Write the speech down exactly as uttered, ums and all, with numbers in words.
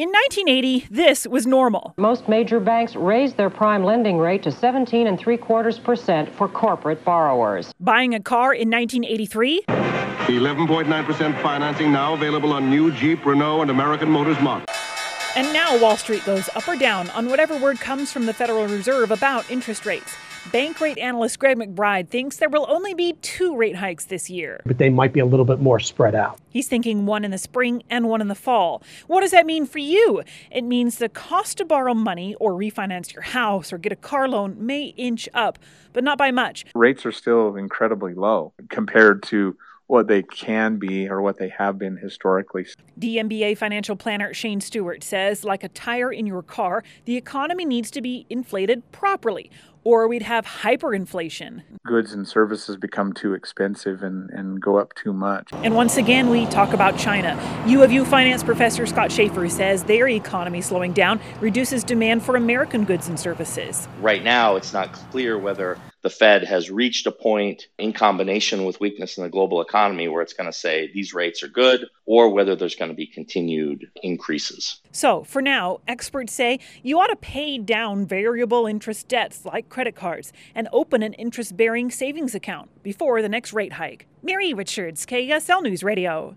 In nineteen eighty, this was normal. Most major banks raised their prime lending rate to seventeen and three quarters percent for corporate borrowers. Buying a car in nineteen eighty-three? eleven point nine percent financing now available on new Jeep, Renault, and American Motors models. And now Wall Street goes up or down on whatever word comes from the Federal Reserve about interest rates. Bank rate analyst Greg McBride thinks there will only be two rate hikes this year. But they might be a little bit more spread out. He's thinking one in the spring and one in the fall. What does that mean for you? It means the cost to borrow money or refinance your house or get a car loan may inch up, but not by much. Rates are still incredibly low compared to what they can be or what they have been historically. D M B A financial planner Shane Stewart says, like a tire in your car, the economy needs to be inflated properly, or we'd have hyperinflation. Goods and services become too expensive and, and go up too much. And once again, we talk about China. U of U finance professor Scott Schaefer says their economy slowing down reduces demand for American goods and services. Right now, it's not clear whether the Fed has reached a point in combination with weakness in the global economy where it's going to say these rates are good, or whether there's going to be continued increases. So for now, experts say you ought to pay down variable interest debts like credit cards and open an interest-bearing savings account before the next rate hike. Mary Richards, K S L News Radio.